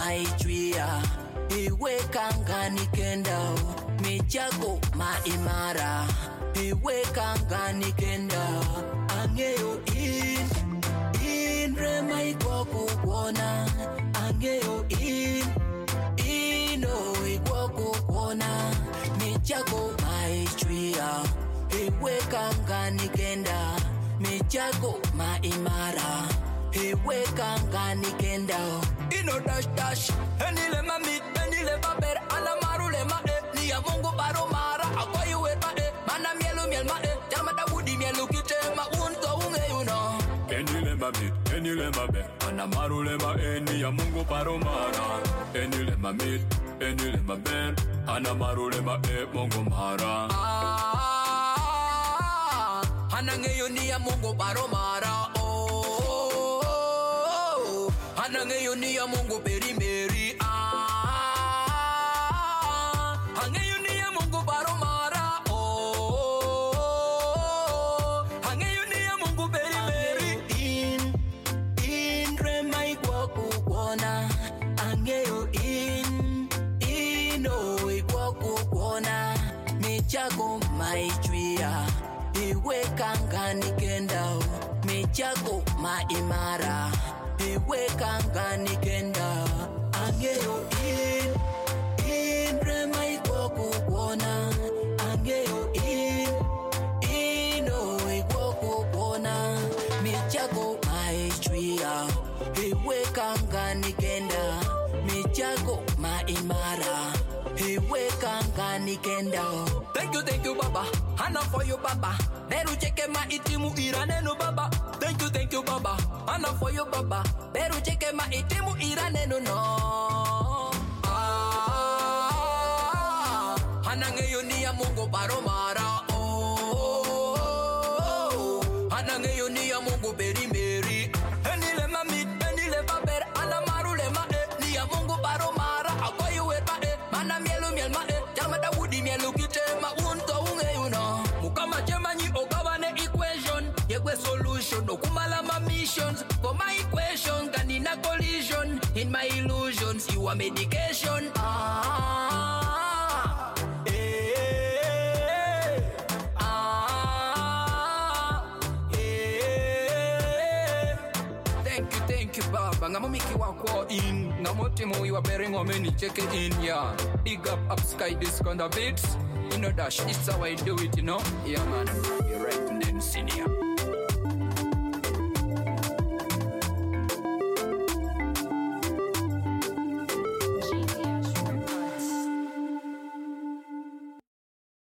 maitria iwe kanga nikendao michako maimara iwe kanga nikendao angeo in rema iko kuona angeo ino iko kuona michako maitria iwe kanga nikenda michako maimara iwe kanga nikendao ino dash enile mami enile baber ana marule ma ni ya Mungu baro mara akwa iwe ma mana miel ma jama Daudi mielu kitema unto unge uno enile mami enile baber ana marule ma ni ya Mungu baro mara enile mami enile baber ana marule ma Mungu mara anangeyo ni ya Mungu baro mara anangeyo ni ya Mungu perimeri angeyo ni ya Mungu baro mara angeyo ni ya Mungu perimeri in rema iko kuona angeyo ino iko kuona michako maitria iwe kanga nikendao michako maimara iwe kanga nikendao angeo in rema iko kuona angeo ino iko kuona michako maitria iwe kanga nikenda michako maimara iwe kanga nikendao. Thank you baba Hana for you baba Beru cheke ma itimu iranenu baba Thank you baba Hana for you baba Beru cheke ma itimu iranenu no Hana ngeyo ni ya Mungu baro mara Hana ngeyo ni ya Mungu beri meri Enile mami enile baber Ana marule ma ni ya Mungu baro mara Akwa yuwe ma mana miel ma jama Daudi mielu kitema unto unge uno mukama chemanyi ogabane equation yegwe solution okumala ma missions for my equation kanina collision in my illusions you are medication Thank you baba ngamomiki wako in ngamotimo you are bearing on many check it in yeah big up sky disc on the beats dash it's how I do it yeah man you're right and then senior